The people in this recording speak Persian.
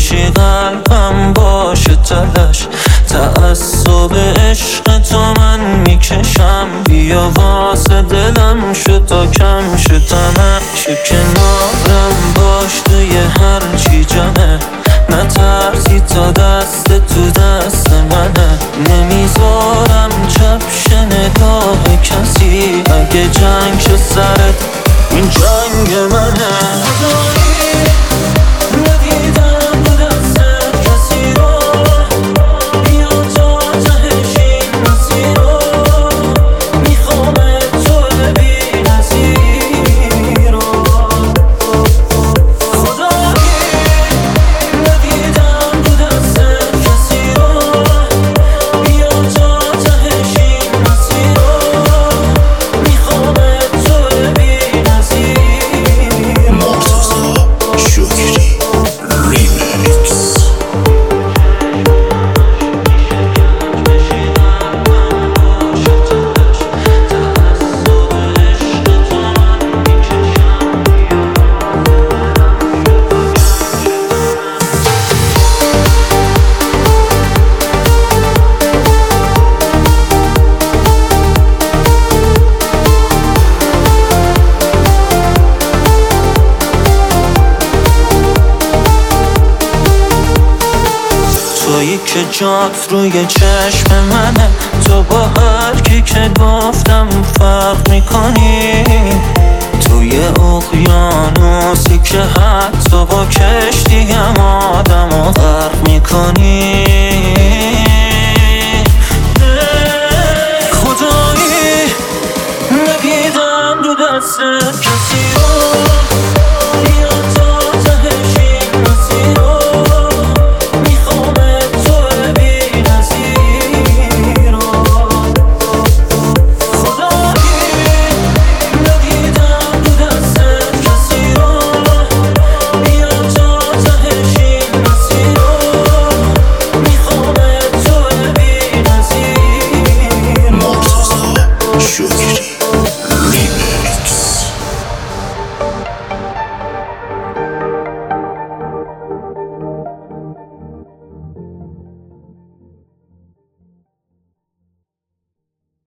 بشی قلبم باشه تلش. تعصب عشق تو من میکشم، بیا واسه دلم شو تا کم شو تنش. کنارم باش توی هر چی جمعه، نترسی تا دست تو دست منه. نمیذارم چپ شه نگاه کسی، اگه جنگ شه سرت این جنگ منه. ندیدم تو دستت کسی رو، بیا تا تهش این مسیر رو. میخوامت تو بی نظیر رو. خدایی ندیدم تو دستت کسی رو، بیا تا تهش این مسیر رو. میخوامت تو بی نظیر. مرتضی شکری ریمیکس. تویی که جات روی چشم منه، تو با هر کی که گفتم فرق میکنی. توی اقیانوسی که حتی با کشتیم آدمو غرق میکنی. خدایی ندیدم دو دستت کسی رو، بیا تا تهش این مسیر رو. میخوامت تو بی نظیر رو. خدایی ندیدم دو دستت کسی رو، بیا تا تهش این مسیر رو. میخوامت تو بی نظیر. مرتضی شکری